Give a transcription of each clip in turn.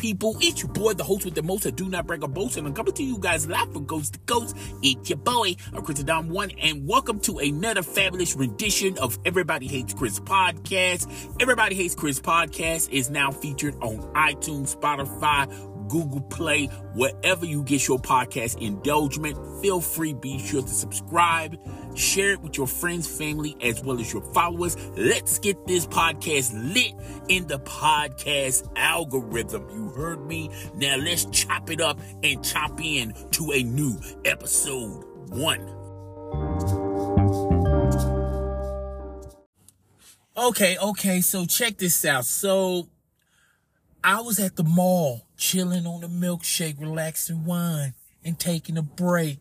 people? It's your boy, the host with the most. I do not brag or boast, and I'm coming to you guys live from coast to coast. It's your boy, Chris Adam One, and welcome to another fabulous rendition of Everybody Hates Chris podcast. Everybody Hates Chris podcast is now featured on iTunes, Spotify, Google Play, wherever you get your podcast indulgement. Feel free, be sure to subscribe, share it with your friends, family, as well as your followers. Let's get this podcast lit in the podcast algorithm. You heard me? Now let's chop it up and chop in to a new episode 1. Okay, so check this out. So I was at the mall, chilling on a milkshake, relaxing wine, and taking a break.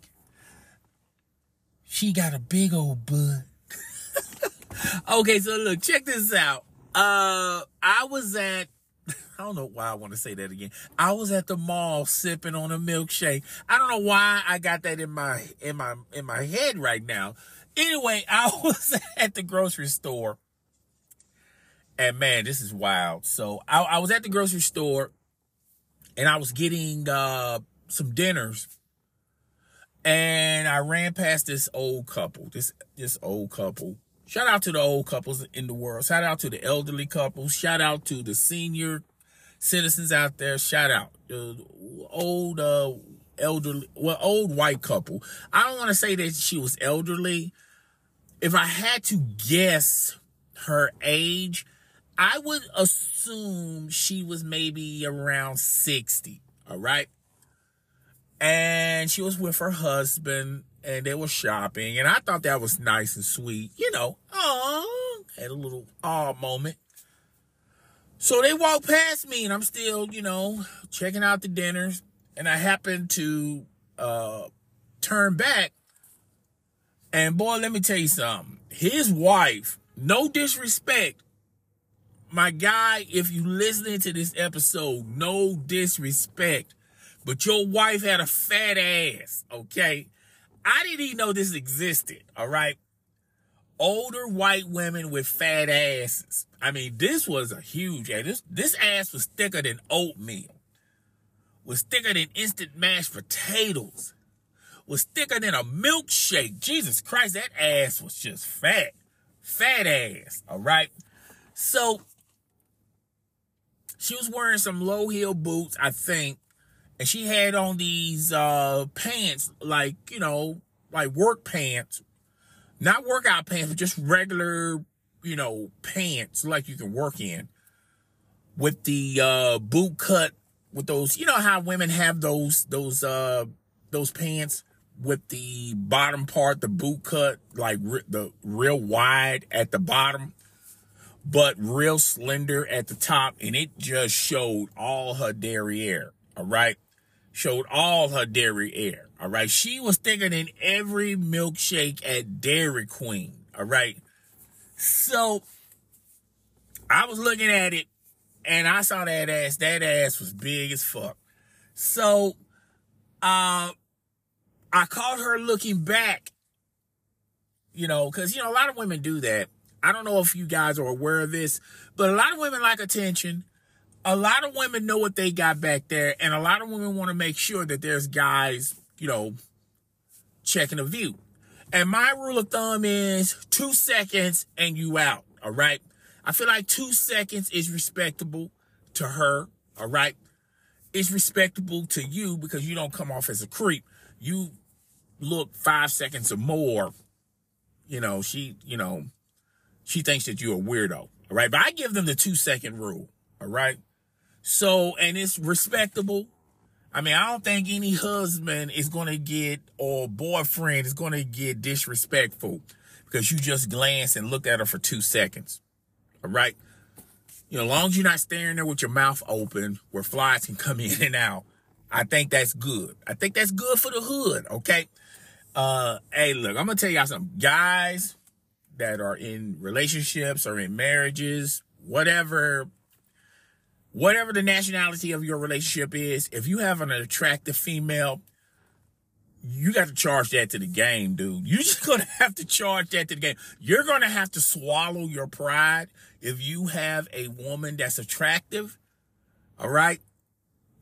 She got a big old butt. Okay, so look, check this out. I don't know why I want to say that again. I was at the mall sipping on a milkshake. I don't know why I got that in my head right now. Anyway, I was at the grocery store. And man, this is wild. So I was at the grocery store and I was getting some dinners, and I ran past this old couple. This old couple. Shout out to the old couples in the world. Shout out to the elderly couples. Shout out to the senior citizens out there. Shout out the old old white couple. I don't want to say that she was elderly. If I had to guess her age, I would assume she was maybe around 60, all right? And she was with her husband, and they were shopping, and I thought that was nice and sweet. You know, had a little moment. So they walked past me, and I'm still, checking out the dinners, and I happened to turn back, and boy, let me tell you something. His wife, no disrespect, my guy, if you listening to this episode, no disrespect, but your wife had a fat ass, okay? I didn't even know this existed, all right? Older white women with fat asses. I mean, this was a huge ass. This ass was thicker than oatmeal, was thicker than instant mashed potatoes, was thicker than a milkshake. Jesus Christ, that ass was just fat. Fat ass, all right? So she was wearing some low-heel boots, I think, and she had on these pants, like work pants. Not workout pants, but just regular, pants like you can work in. With the boot cut, with those, how women have those pants with the bottom part, the boot cut, like the real wide at the bottom, but real slender at the top, and it just showed all her derriere, all right? Showed all her derriere, all right? She was thicker than every milkshake at Dairy Queen, all right? So I was looking at it, and I saw that ass. That ass was big as fuck. So I caught her looking back, because, a lot of women do that. I don't know if you guys are aware of this, but a lot of women like attention. A lot of women know what they got back there, and a lot of women want to make sure that there's guys, checking a view. And my rule of thumb is 2 seconds and you out, all right? I feel like 2 seconds is respectable to her, all right? It's respectable to you because you don't come off as a creep. You look 5 seconds or more, she thinks that you're a weirdo, all right? But I give them the 2-second rule, all right? So, and it's respectable. I mean, I don't think any husband is going to get, or boyfriend is going to get disrespectful because you just glance and look at her for 2 seconds, all right? As long as you're not staring there with your mouth open where flies can come in and out, I think that's good. I think that's good for the hood, okay? Hey, look, I'm going to tell y'all something. Guys that are in relationships or in marriages, whatever the nationality of your relationship is, if you have an attractive female, you got to charge that to the game, dude. You're just going to have to charge that to the game. You're going to have to swallow your pride if you have a woman that's attractive, all right?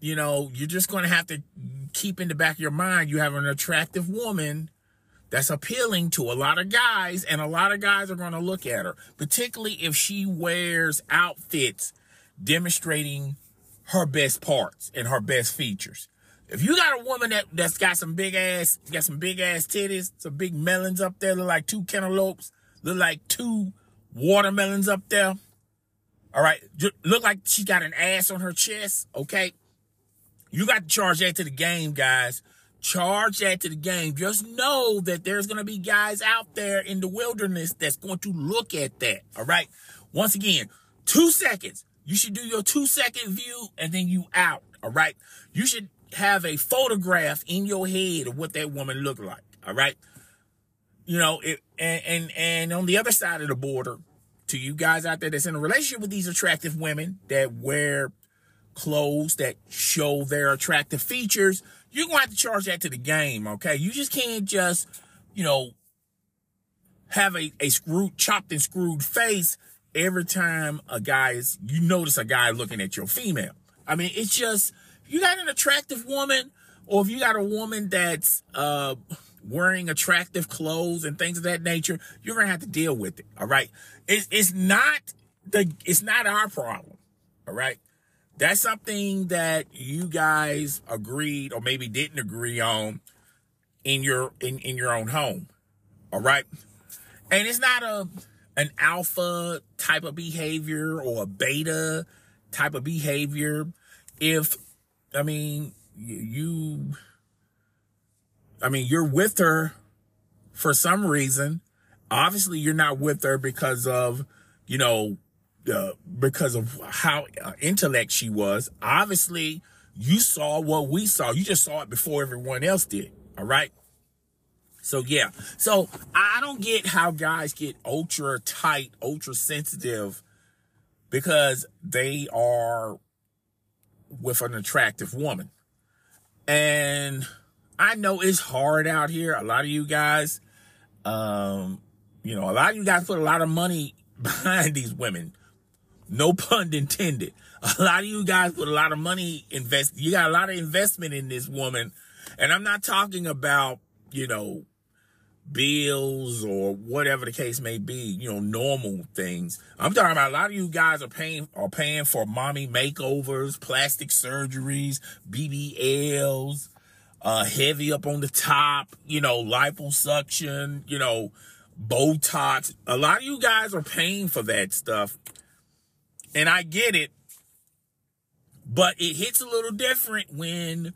you know, you're just going to have to keep in the back of your mind, you have an attractive woman that's appealing to a lot of guys, and a lot of guys are going to look at her, particularly if she wears outfits demonstrating her best parts and her best features. If you got a woman that's got some big ass titties, some big melons up there, look like 2 cantaloupes, look like 2 watermelons up there. All right, look like she got an ass on her chest. Okay, you got to charge that to the game, guys. Charge that to the game. Just know that there's going to be guys out there in the wilderness that's going to look at that. All right. Once again, 2 seconds. You should do your 2-second view and then you out. All right. You should have a photograph in your head of what that woman looked like. All right. You know, and on the other side of the border, to you guys out there that's in a relationship with these attractive women that wear clothes that show their attractive features, you're going to have to charge that to the game, okay? You just can't just, you know, have a chopped and screwed face every time you notice a guy looking at your female. I mean, it's just, if you got an attractive woman, or if you got a woman that's wearing attractive clothes and things of that nature, you're going to have to deal with it, all right? It's not our problem, all right? That's something that you guys agreed or maybe didn't agree on in your own home. All right. And it's not an alpha type of behavior or a beta type of behavior. You're with her for some reason. Obviously, you're not with her because of, because of how intellect she was. Obviously, you saw what we saw. You just saw it before everyone else did. All right. So, yeah. So I don't get how guys get ultra tight, ultra sensitive because they are with an attractive woman. And I know it's hard out here. A lot of you guys, a lot of you guys put a lot of money behind these women. No pun intended. A lot of you guys put a lot of money you got a lot of investment in this woman. And I'm not talking about, bills or whatever the case may be, normal things. I'm talking about a lot of you guys are paying for mommy makeovers, plastic surgeries, BBLs, heavy up on the top, liposuction, Botox. A lot of you guys are paying for that stuff. And I get it, but it hits a little different when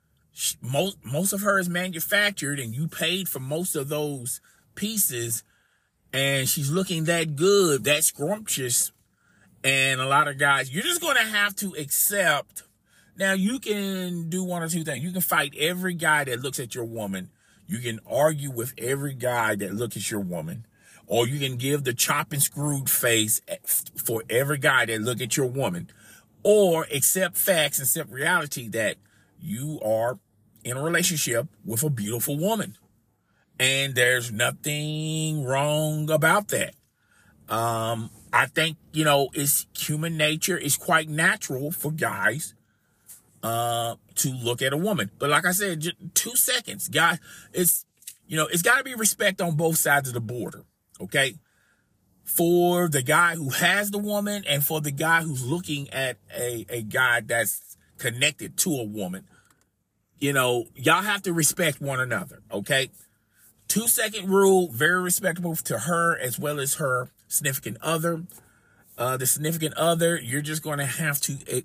most of her is manufactured and you paid for most of those pieces and she's looking that good, that scrumptious. And a lot of guys, you're just going to have to accept. Now, you can do one or two things. You can fight every guy that looks at your woman. You can argue with every guy that looks at your woman. Or you can give the chop and screwed face for every guy that look at your woman. Or accept facts, accept reality that you are in a relationship with a beautiful woman. And there's nothing wrong about that. I think, it's human nature. It's quite natural for guys to look at a woman. But like I said, just 2 seconds, guys, it's got to be respect on both sides of the border. Okay, for the guy who has the woman and for the guy who's looking at a guy that's connected to a woman, y'all have to respect one another. Okay, 2-second rule, very respectable to her as well as her significant other. The significant other, you're just going to have to,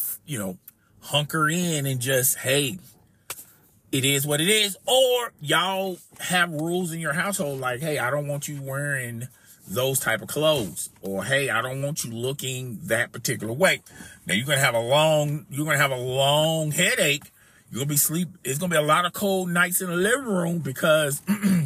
hunker in and just, hey, it is what it is. Or y'all have rules in your household like, hey, I don't want you wearing those type of clothes. Or, hey, I don't want you looking that particular way. Now, you're going to have a long headache. You're going to be it's going to be a lot of cold nights in the living room because,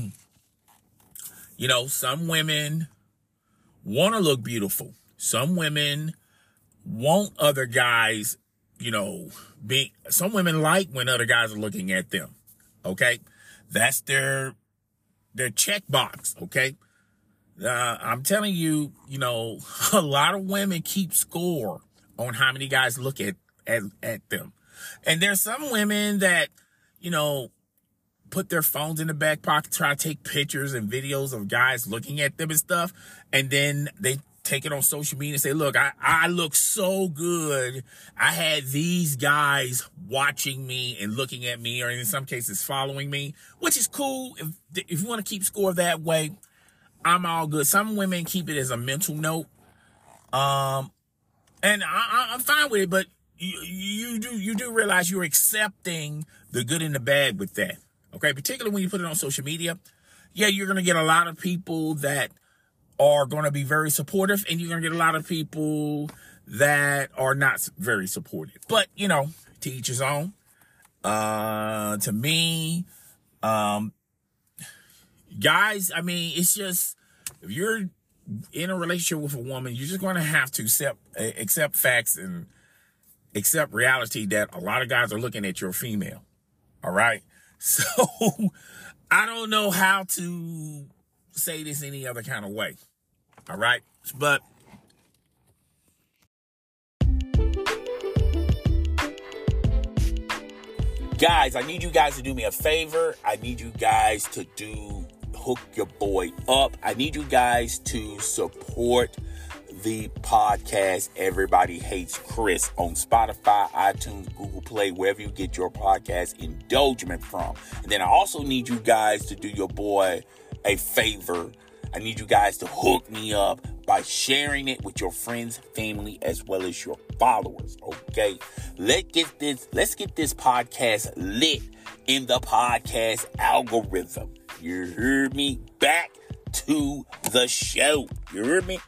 some women want to look beautiful. Some women want other guys, some women like when other guys are looking at them. Okay. That's their checkbox. Okay. I'm telling you, a lot of women keep score on how many guys look at them. And there's some women that, you know, put their phones in the back pocket, try to take pictures and videos of guys looking at them and stuff. And then they take it on social media and say, look, I look so good. I had these guys watching me and looking at me, or in some cases following me, which is cool. If you want to keep score that way, I'm all good. Some women keep it as a mental note. And I'm fine with it, but you do realize you're accepting the good and the bad with that. Okay. Particularly when you put it on social media. Yeah, you're going to get a lot of people that are going to be very supportive, and you're going to get a lot of people that are not very supportive. But, you know, to each his own. To me, guys, I mean, it's just, if you're in a relationship with a woman, you're just going to have to accept facts and accept reality that a lot of guys are looking at your female. All right. So I don't know how to say this any other kind of way. All right. But guys, I need you guys to do me a favor. I need you guys to hook your boy up. I need you guys to support the podcast Everybody Hates Chris on Spotify, iTunes, Google Play, wherever you get your podcast indulgement from. And then I also need you guys to do your boy a favor. I need you guys to hook me up by sharing it with your friends, family, as well as your followers. Okay, let's get this podcast lit in the podcast algorithm. You heard me? Back to the show. You heard me?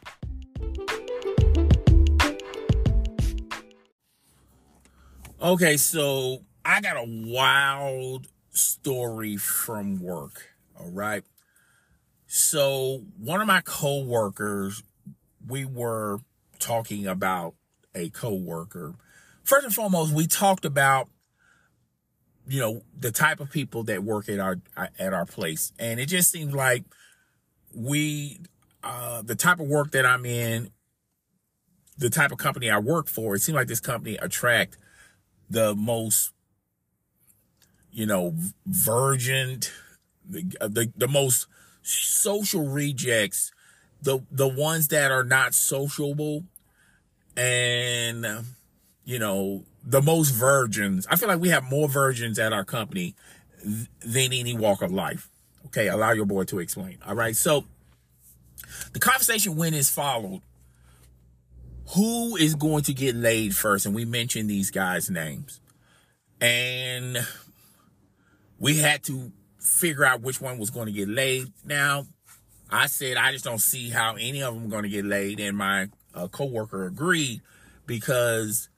Okay, so I got a wild story from work. All right. So one of my coworkers, we were talking about a coworker. First and foremost, we talked about, you know, the type of people that work at our place. And it just seems like the type of work that I'm in, the type of company I work for, it seems like this company attract the most, you know, virgin, the most social rejects, the ones that are not sociable, and you know, the most virgins. I feel like we have more virgins at our company than any walk of life. Okay, allow your boy to explain. All right, so the conversation went as followed. Who is going to get laid first? And we mentioned these guys' names, and we had to figure out which one was going to get laid. Now, I said I just don't see how any of them are going to get laid, and my coworker agreed, because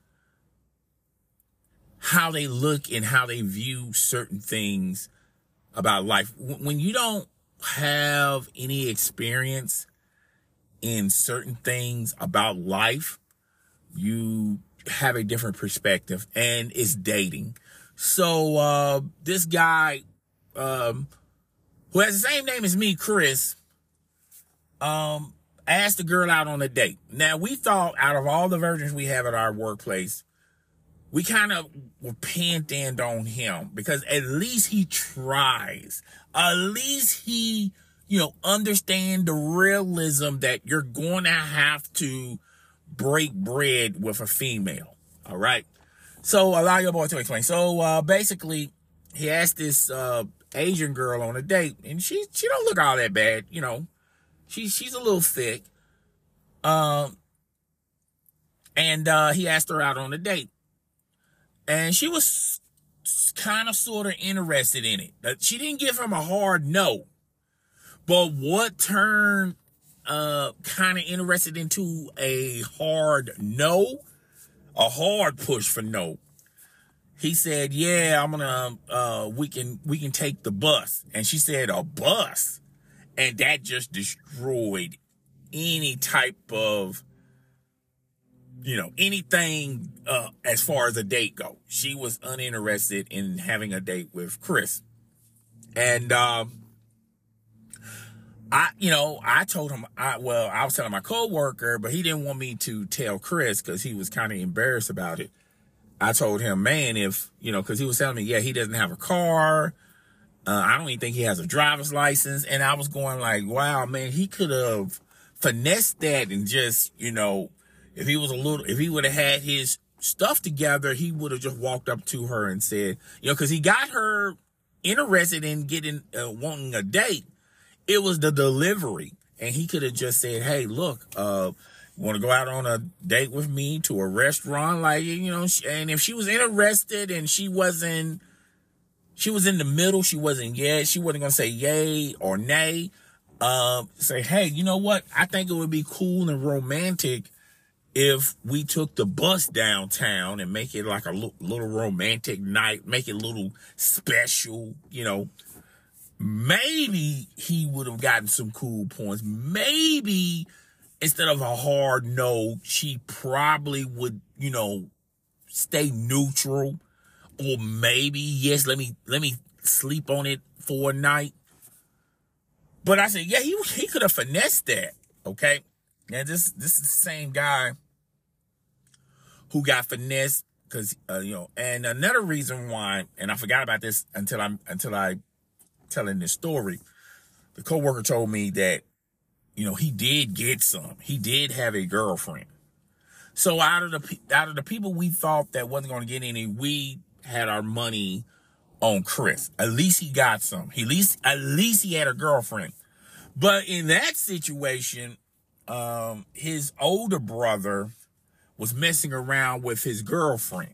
how they look and how they view certain things about life. When you don't have any experience in certain things about life, you have a different perspective, and it's dating. So this guy, who has the same name as me, Chris, asked the girl out on a date. Now, we thought out of all the virgins we have at our workplace, we kind of were panned on him, because at least he tries. At least he, you know, understand the realism that you're going to have to break bread with a female. All right. So allow your boy to explain. So basically, he asked this Asian girl on a date, and she don't look all that bad. You know, she's a little thick. And he asked her out on a date, and she was kind of sort of interested in it. She didn't give him a hard no. But what turned kind of interested into a hard no, a hard push for no. He said, yeah, I'm gonna, we can take the bus. And she said, a bus? And that just destroyed any type of, you know, anything as far as a date go. She was uninterested in having a date with Chris. And I told him, I was telling my coworker, but he didn't want me to tell Chris because he was kind of embarrassed about it. I told him, man, if, because he was telling me, yeah, he doesn't have a car. I don't even think he has a driver's license. And I was going like, wow, man, he could have finessed that and just, if he would have had his stuff together, he would have just walked up to her and said, because he got her interested in wanting a date. It was the delivery. And he could have just said, hey, look, want to go out on a date with me to a restaurant? Like, and if she was interested and she was in the middle, she wasn't going to say yay or nay. Say, hey, you know what? I think it would be cool and romantic if we took the bus downtown and make it like a little romantic night, make it a little special, Maybe he would have gotten some cool points. Maybe instead of a hard no, she probably would, stay neutral. Or maybe, yes, let me sleep on it for a night. But I said, yeah, he could have finessed that. Okay. Now this is the same guy who got finessed because, and another reason why, and I forgot about this until I telling this story. The coworker told me that, he did get some. He did have a girlfriend. So out of the people we thought that wasn't going to get any, we had our money on Chris. At least he got some. At least he had a girlfriend. But in that situation, his older brother was messing around with his girlfriend.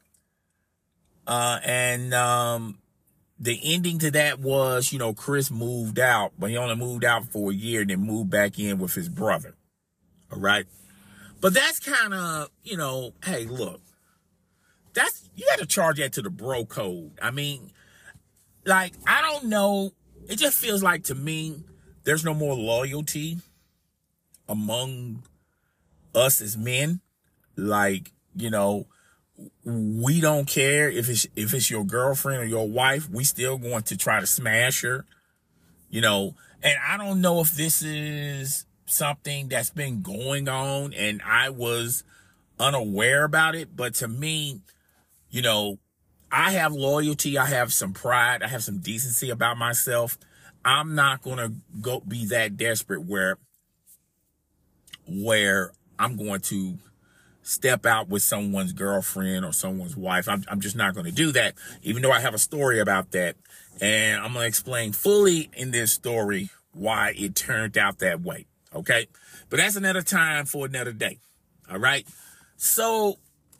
The ending to that was, Chris moved out, but he only moved out for a year and then moved back in with his brother. All right. But that's kind of, hey, look, you got to charge that to the bro code. I mean, like, I don't know. It just feels like to me, there's no more loyalty among us as men. Like, we don't care if it's your girlfriend or your wife. We still going to try to smash her, and I don't know if this is something that's been going on and I was unaware about it. But to me, I have loyalty. I have some pride. I have some decency about myself. I'm not going to go be that desperate where I'm going to step out with someone's girlfriend or someone's wife. I'm just not going to do that, even though I have a story about that. And I'm going to explain fully in this story why it turned out that way. Okay. But that's another time for another day. All right. So,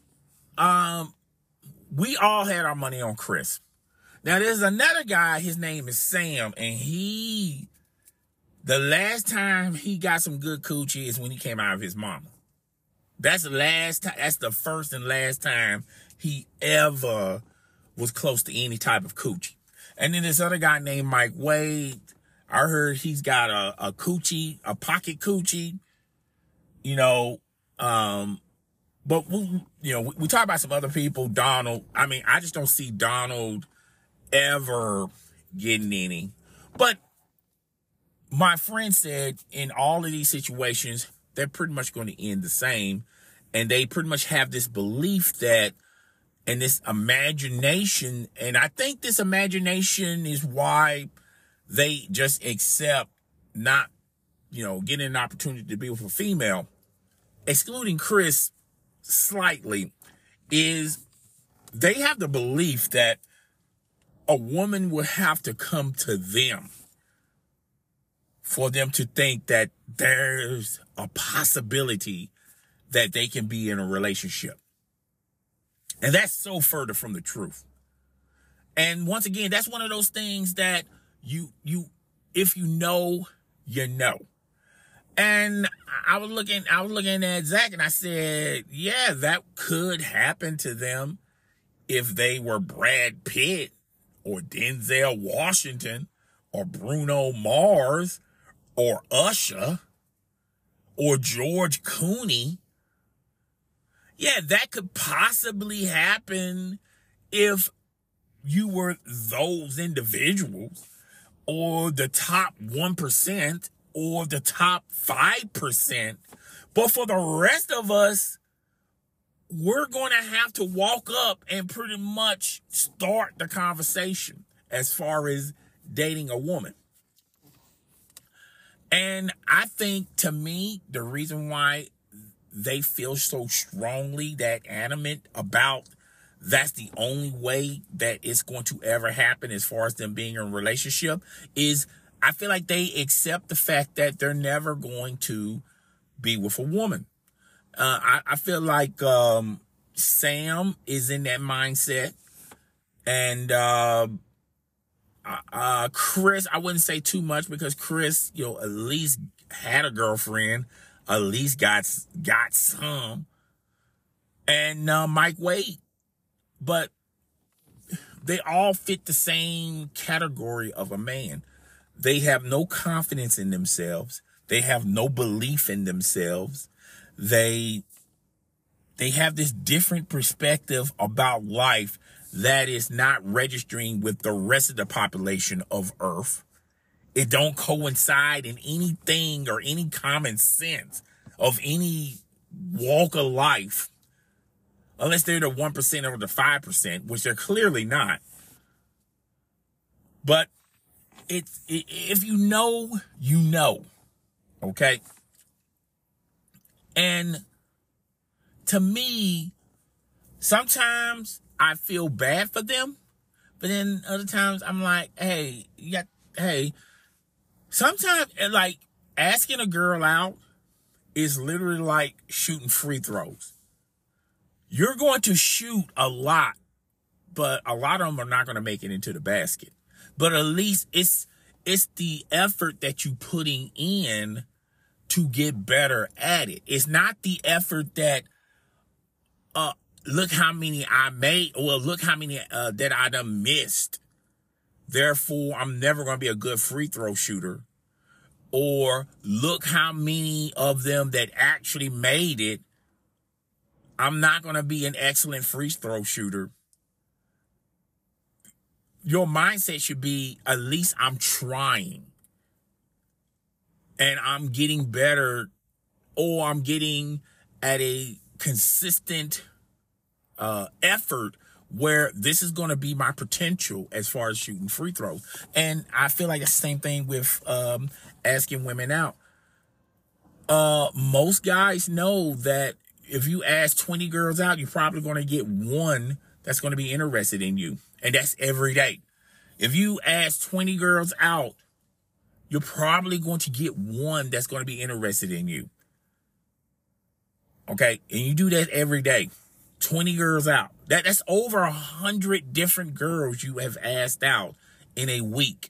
we all had our money on Chris. Now there's another guy. His name is Sam. And the last time he got some good coochie is when he came out of his mama. That's the last time. That's the first and last time he ever was close to any type of coochie. And then this other guy named Mike Wade, I heard he's got a coochie, a pocket coochie, but we talk about some other people. Donald, I mean, I just don't see Donald ever getting any. But my friend said in all of these situations, they're pretty much going to end the same. And they pretty much have this belief that, and this imagination, and I think this imagination is why they just accept not, getting an opportunity to be with a female, excluding Chris slightly, is they have the belief that a woman would have to come to them for them to think that there's a possibility that they can be in a relationship. And that's so further from the truth. And once again, that's one of those things that if you know, you know. And I was looking at Zach and I said, yeah, that could happen to them if they were Brad Pitt or Denzel Washington or Bruno Mars or Usher or George Clooney. Yeah, that could possibly happen if you were those individuals or the top 1% or the top 5%. But for the rest of us, we're going to have to walk up and pretty much start the conversation as far as dating a woman. And I think, to me, the reason why they feel so strongly that adamant about that's the only way that it's going to ever happen as far as them being in a relationship is I feel like they accept the fact that they're never going to be with a woman. I feel like Sam is in that mindset. And Chris, I wouldn't say too much because Chris, at least had a girlfriend, at least got some. And Mike Wade. But they all fit the same category of a man. They have no confidence in themselves. They have no belief in themselves. They have this different perspective about life that is not registering with the rest of the population of Earth. It don't coincide in anything or any common sense of any walk of life. Unless they're the 1% or the 5%, which they're clearly not. But if you know, you know. Okay? And to me, sometimes I feel bad for them. But then other times I'm like, hey, sometimes like asking a girl out is literally like shooting free throws. You're going to shoot a lot, but a lot of them are not going to make it into the basket. But at least it's the effort that you're putting in to get better at it. It's not the effort that, look how many I made, or look how many that I done missed. Therefore, I'm never going to be a good free throw shooter. Or look how many of them that actually made it. I'm not going to be an excellent free throw shooter. Your mindset should be, at least I'm trying. And I'm getting better, or I'm getting at a consistent effort where this is going to be my potential as far as shooting free throws. And I feel like it's the same thing with asking women out. Most guys know that if you ask 20 girls out, you're probably going to get one that's going to be interested in you. And that's every day. If you ask 20 girls out, you're probably going to get one that's going to be interested in you. Okay? And you do that every day. 20 girls out. That's over 100 different girls you have asked out in a week.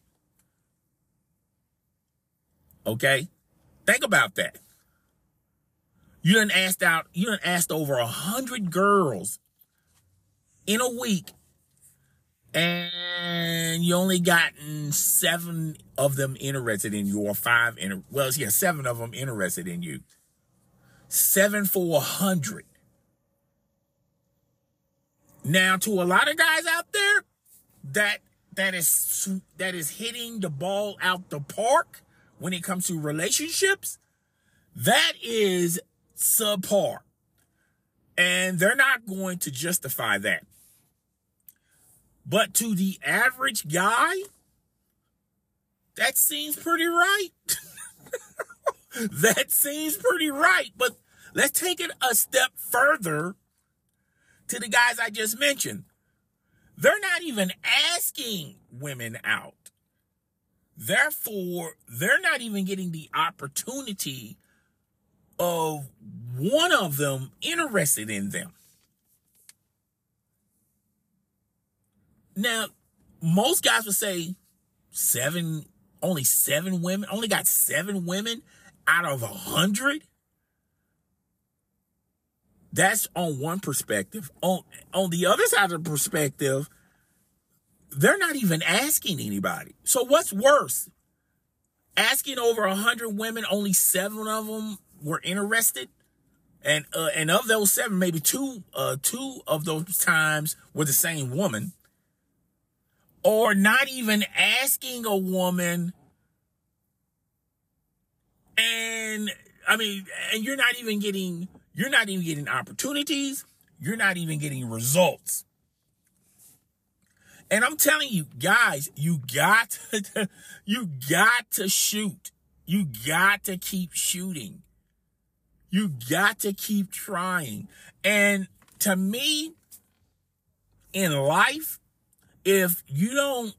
Okay? Think about that. You done asked over 100 girls in a week, and you only gotten 7 of them interested in you, or 7 of them interested in you. 7 for 100. Now, to a lot of guys out there, that is hitting the ball out the park when it comes to relationships, that is subpar. And they're not going to justify that. But to the average guy, that seems pretty right. That seems pretty right. But let's take it a step further to the guys I just mentioned. They're not even asking women out. Therefore, they're not even getting the opportunity of one of them interested in them. Now, most guys would say only 7 women, only got 7 women out of 100. That's on one perspective. On the other side of the perspective, they're not even asking anybody. So what's worse? Asking over 100 women, only 7 of them were interested, and of those 7, maybe two of those times were the same woman, or not even asking a woman, and you're not even getting opportunities. you're not even getting results. And I'm telling you, guys, you got to shoot. You got to keep shooting. You got to keep trying. And to me, in life, if you don't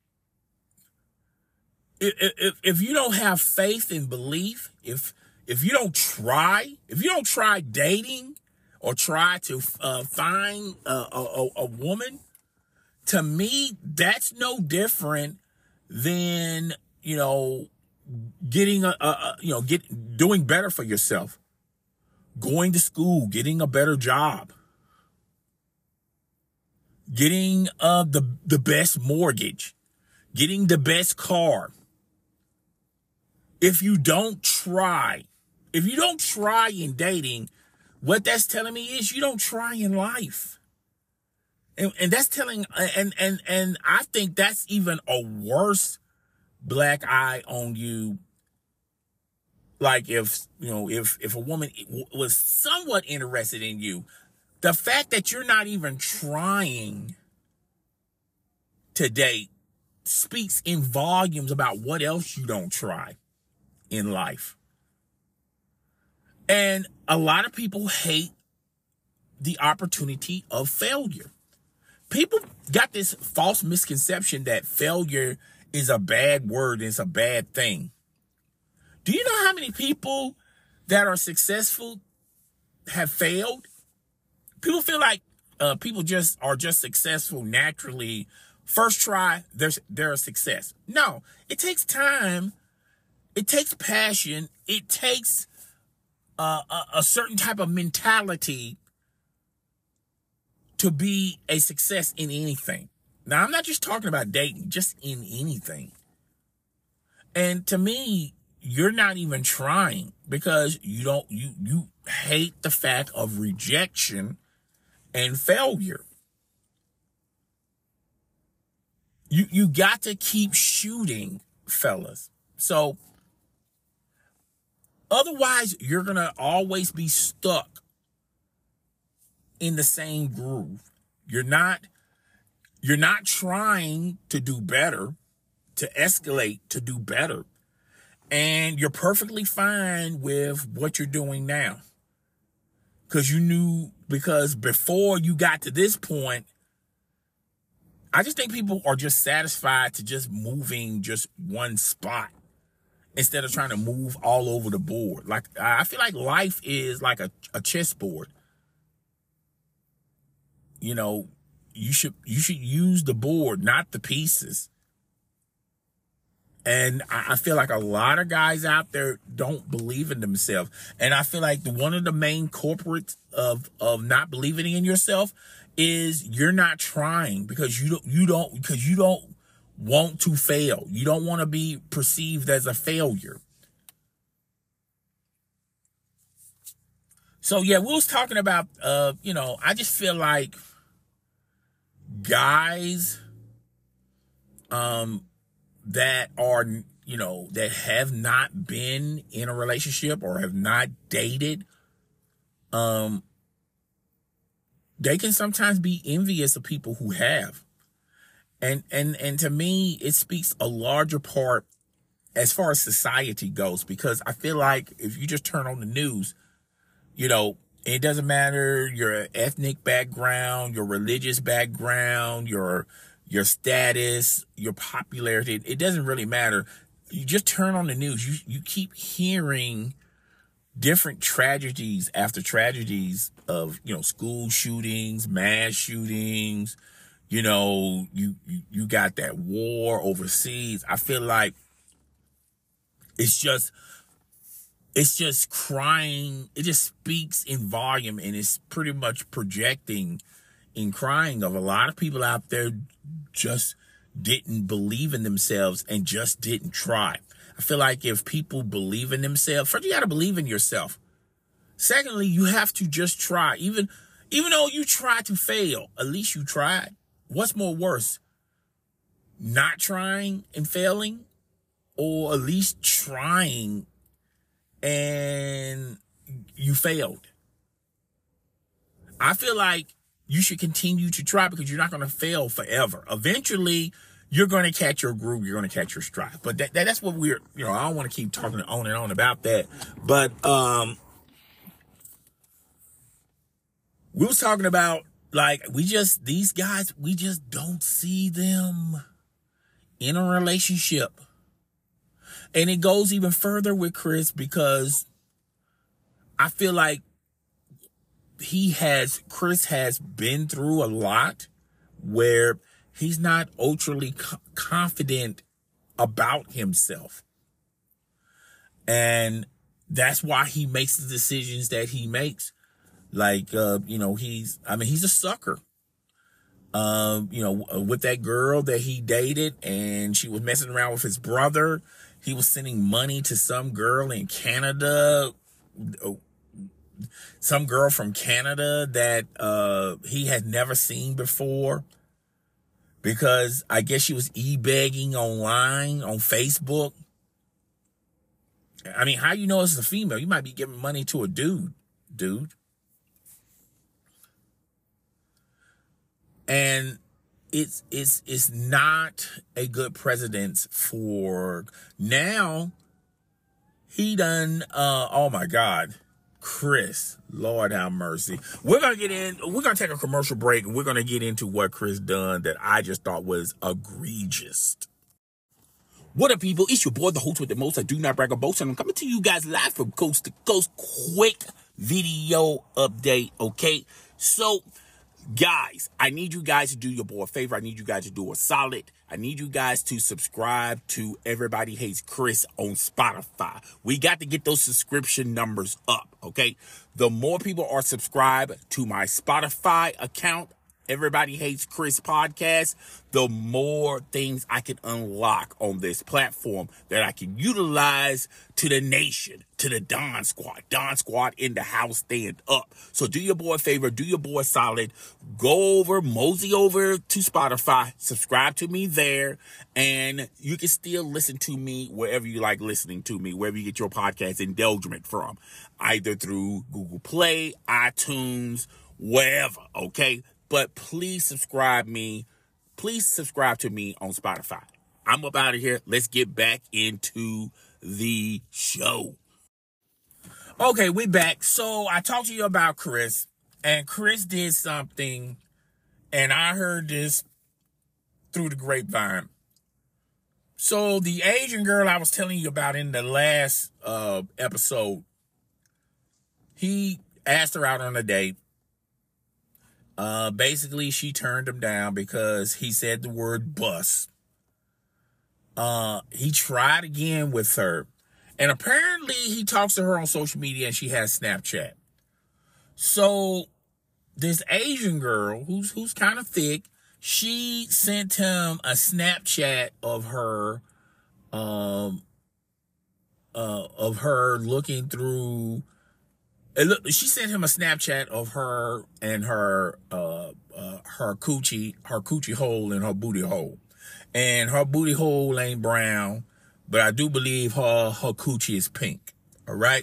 have faith and belief, if you don't try dating or try to find a woman, to me, that's no different than, getting doing better for yourself, going to school, getting a better job, getting the best mortgage, getting the best car. If you don't try in dating, what that's telling me is you don't try in life. And that's telling, and I think that's even a worse black eye on you. Like if a woman was somewhat interested in you, the fact that you're not even trying to date speaks in volumes about what else you don't try in life. And a lot of people hate the opportunity of failure. People got this false misconception that failure is a bad word and it's a bad thing. Do you know how many people that are successful have failed? People feel like people just are successful naturally. First try, they're a success. No, it takes time. It takes passion. It takes a certain type of mentality to be a success in anything. Now, I'm not just talking about dating, just in anything. And to me, you're not even trying because you hate the fact of rejection and failure. You got to keep shooting, fellas. So otherwise, you're going to always be stuck in the same groove. You're not trying to do better, to escalate, to do better. And you're perfectly fine with what you're doing now. Because before you got to this point, I just think people are just satisfied to just moving just one spot instead of trying to move all over the board. Like, I feel like life is like a chessboard. You should use the board, not the pieces. And I feel like a lot of guys out there don't believe in themselves. And I feel like one of the main culprits of not believing in yourself is you're not trying because you don't want to fail. You don't want to be perceived as a failure. So yeah, we was talking about I just feel like guys that are, that have not been in a relationship or have not dated, they can sometimes be envious of people who have. And to me, it speaks a larger part as far as society goes, because I feel like if you just turn on the news, it doesn't matter your ethnic background, your religious background, your status, your popularity. It doesn't really matter. You just turn on the news. You keep hearing different tragedies after tragedies of, school shootings, mass shootings. You got that war overseas. I feel like it's just crying. It just speaks in volume, and it's pretty much projecting and crying of a lot of people out there just didn't believe in themselves and just didn't try. I feel like if people believe in themselves, first you got to believe in yourself. Secondly, you have to just try. Even though you try to fail, at least you tried. What's more worse? Not trying and failing, or at least trying and you failed. I feel like you should continue to try because you're not going to fail forever. Eventually, you're going to catch your groove. You're going to catch your stride. But that's what we're, I don't want to keep talking on and on about that. But we was talking about, like, these guys, we just don't see them in a relationship. And it goes even further with Chris because I feel like Chris has been through a lot where he's not ultra confident about himself. And that's why he makes the decisions that he makes. Like, he's a sucker. With that girl that he dated and she was messing around with his brother. He was sending money to some girl in Canada. Some girl from Canada that he had never seen before because I guess she was e-begging online on Facebook. I mean, how you know it's a female? You might be giving money to a dude. And it's not a good precedence for now. He done, oh my God. Chris, Lord have mercy. We're going to take a commercial break and we're going to get into what Chris done that I just thought was egregious. What up, people? It's your boy, the host with the most. I do not brag or boast, and I'm coming to you guys live from coast to coast. Quick video update, okay? So, guys, I need you guys to do your boy a favor. I need you guys to do a solid. I need you guys to subscribe to Everybody Hates Chris on Spotify. We got to get those subscription numbers up, okay? The more people are subscribed to my Spotify account, Everybody Hates Chris podcast, the more things I can unlock on this platform that I can utilize to the nation, to the Don Squad. Don Squad in the house, stand up. So do your boy a favor, do your boy solid. Go over, mosey over to Spotify, subscribe to me there, and you can still listen to me wherever you like listening to me, wherever you get your podcast indulgement from, either through Google Play, iTunes, wherever, okay? But please subscribe to me on Spotify. I'm up out of here. Let's get back into the show. Okay, we back. So I talked to you about Chris, and Chris did something, and I heard this through the grapevine. So the Asian girl I was telling you about in the last episode, he asked her out on a date. Basically, she turned him down because he said the word bus. He tried again with her. And apparently, he talks to her on social media and she has Snapchat. So, this Asian girl, who's kind of thick, she sent him a Snapchat of her looking through. She sent him a Snapchat of her and her coochie hole and her booty hole. And her booty hole ain't brown, but I do believe her coochie is pink. All right.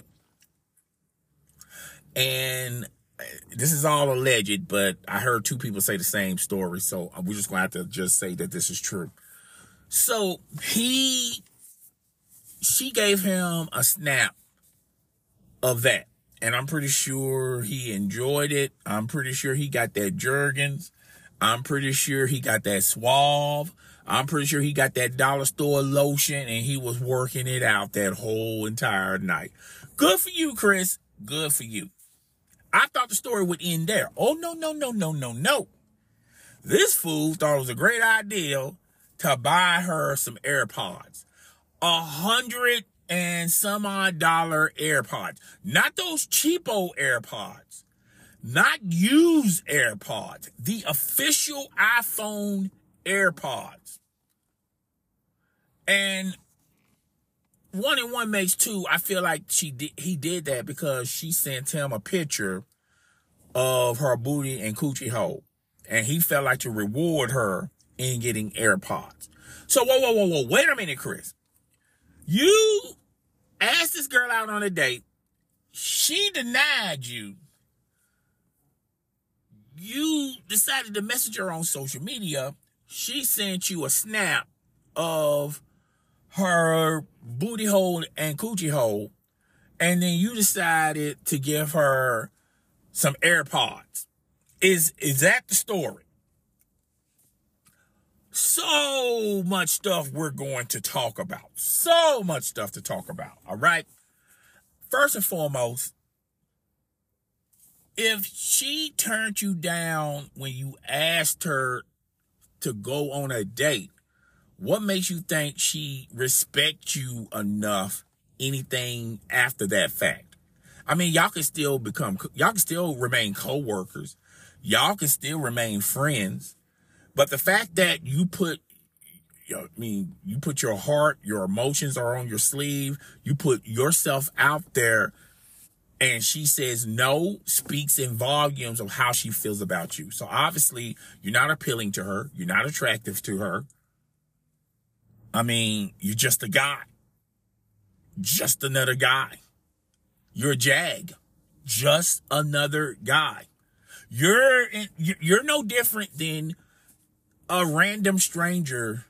And this is all alleged, but I heard two people say the same story. So we're just going to have to just say that this is true. So she gave him a snap of that. And I'm pretty sure he enjoyed it. I'm pretty sure he got that Jergens. I'm pretty sure he got that Suave. I'm pretty sure he got that dollar store lotion, and he was working it out that whole entire night. Good for you, Chris. Good for you. I thought the story would end there. Oh, no. This fool thought it was a great idea to buy her some AirPods. $100 and some odd dollar AirPods. Not those cheapo AirPods. Not used AirPods. The official iPhone AirPods. And one and one makes two. I feel like he did that because she sent him a picture of her booty and coochie hole. And he felt like to reward her in getting AirPods. So, whoa. Wait a minute, Chris. You asked this girl out on a date. She denied you. you decided to message her on social media. She sent you a snap of her booty hole and coochie hole, and then you decided to give her some AirPods. Is that the story? So much stuff we're going to talk about. So much stuff to talk about, all right? First and foremost, if she turned you down when you asked her to go on a date, what makes you think she respects you enough anything after that fact? I mean, y'all can still remain co-workers. Y'all can still remain friends. But the fact that you put your heart, your emotions are on your sleeve, you put yourself out there, and she says no, speaks in volumes of how she feels about you. So obviously, you're not appealing to her. You're not attractive to her. I mean, you're just a guy. Just another guy. You're a jag. Just another guy. You're no different than a random stranger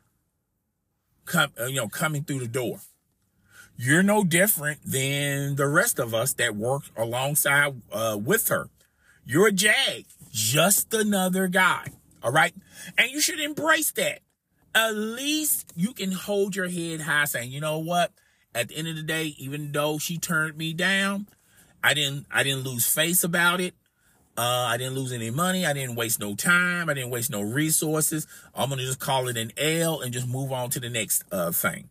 coming through the door. You're no different than the rest of us that work alongside with her. You're a jag, just another guy, all right? And you should embrace that. At least you can hold your head high saying, you know what? At the end of the day, even though she turned me down, I didn't lose face about it. I didn't lose any money. I didn't waste no time. I didn't waste no resources. I'm going to just call it an L and just move on to the next thing.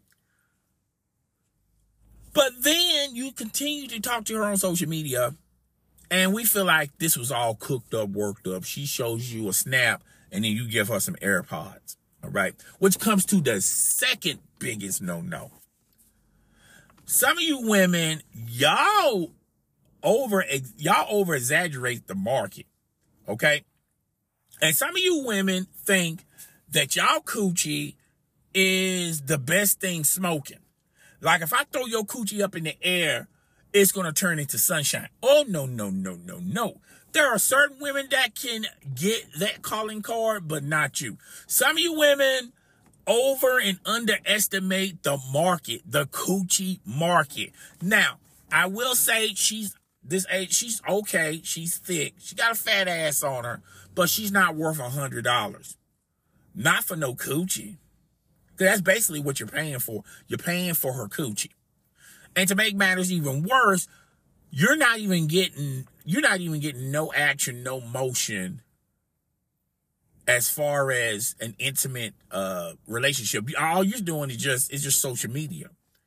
But then you continue to talk to her on social media, and we feel like this was all cooked up, worked up. She shows you a snap, and then you give her some AirPods, all right? Which comes to the second biggest no-no. Some of you women, y'all over-exaggerate the market, okay? And some of you women think that y'all coochie is the best thing smoking. Like, if I throw your coochie up in the air, it's going to turn into sunshine. Oh, no, no, no, no, no. There are certain women that can get that calling card, but not you. Some of you women over and underestimate the market, the coochie market. Now, I will say she's this age, she's okay. She's thick. She got a fat ass on her, but she's not worth $100. Not for no coochie. That's basically what you're paying for. You're paying for her coochie. And to make matters even worse, you're not even getting no action, no motion as far as an intimate relationship. All you're doing is just social media.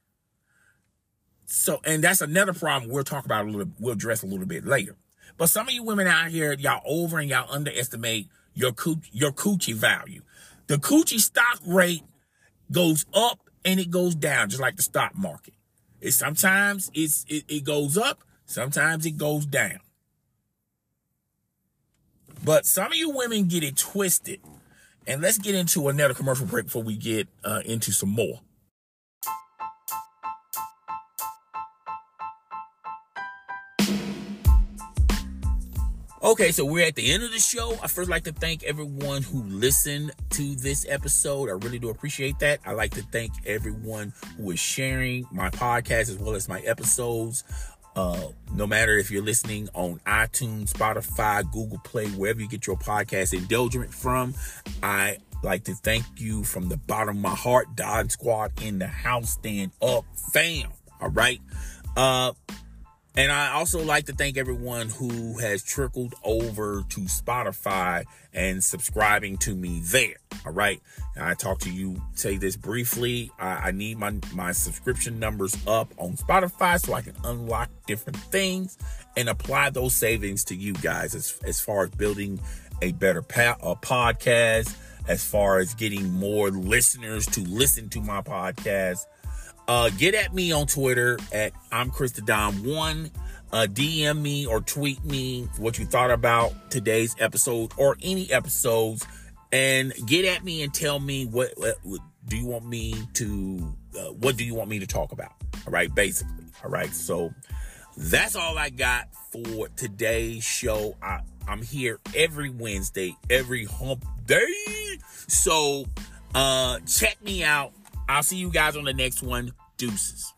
So, and that's another problem we'll talk about we'll address a little bit later. But some of you women out here, y'all over and y'all underestimate your coochie value. The coochie stock rate goes up and it goes down, just like the stock market. Sometimes it goes up, sometimes it goes down. But some of you women get it twisted. And let's get into another commercial break before we get into some more. Okay, so we're at the end of the show. I first like to thank everyone who listened to this episode. I really do appreciate that. I like to thank everyone who is sharing my podcast as well as my episodes. No matter if you're listening on iTunes, Spotify, Google Play, wherever you get your podcast indulgent from, I like to thank you from the bottom of my heart. Don Squad in the house, stand up, fam. All right. And I also like to thank everyone who has trickled over to Spotify and subscribing to me there. All right. And I talk to you, say this briefly. I need my subscription numbers up on Spotify so I can unlock different things and apply those savings to you guys as far as building a better podcast, as far as getting more listeners to listen to my podcast. Get at me on Twitter at I'm ChrisDon1. DM me or tweet me what you thought about today's episode or any episodes, and get at me and tell me what do you want me to talk about. All right, basically. All right, so that's all I got for today's show. I'm here every Wednesday, every hump day. So check me out. I'll see you guys on the next one. Deuces.